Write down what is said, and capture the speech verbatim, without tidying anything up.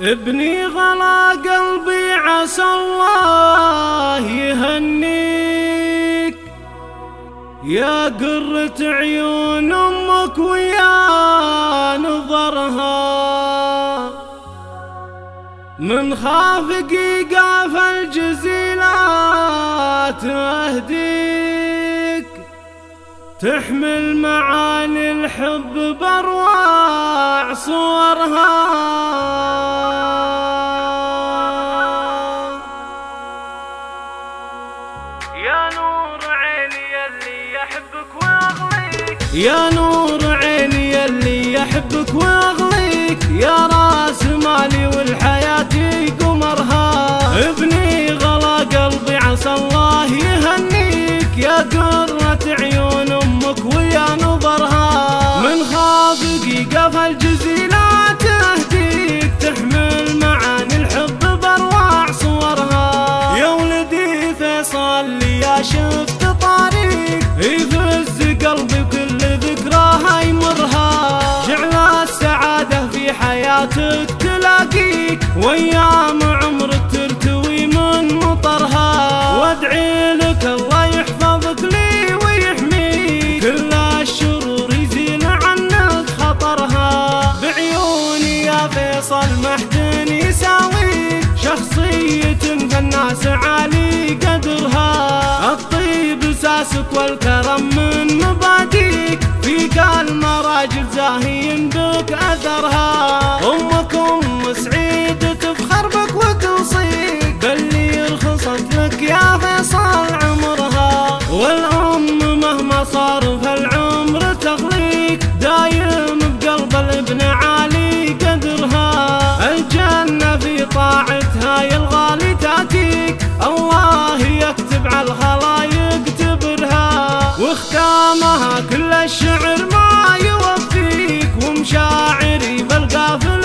ابني غلا قلبي عسى الله يهنيك، يا قرة عيون أمك ويا نظرها، من خافق قاف الجزيلات أهديك، تحمل معاني الحب بأروع صورها. يا نور عيني يلي يحبك ويغليك، يا نور عيني يلي يحبك ويغليك، يا راس مالي والحياة قمرها. ابني غلا قلبي عسى الله يهنيك، يا قرة عيون أمك ويا نظرها، من خافق قف الجزيلات أهديك، تحمل معاني الحب بأروع صورها. يا ولدي فيصل يا شفت طريق يفز قلبي وكل ذكراها يمرها، جعل السعادة في حياتك تلاقيك، وايام عمرك ترتوي من مطرها. وادعي لك الله يحفظك لي ويحميك، كل الشرور يزيل عنك خطرها. بعيوني يا فيصل محد يساويك، شخصية فالناس عالي قدرها، الطيب اساسك والكرم من مباديك، فيك المراجل زاهين بك اثرها. امك ام سعيد تفخر بك وتوصيك، باللي رخصت لك يا فيصل عمرها، والام مهما صار فالعمر تغليك، دايم بقلب الابن عالي قدرها. الجنة في طاعتها يا الغالي تاتيك، الله يكتب على الخلايق تبرها، واختامها كل الشعر ما يوفيك، ومشاعري بالقافل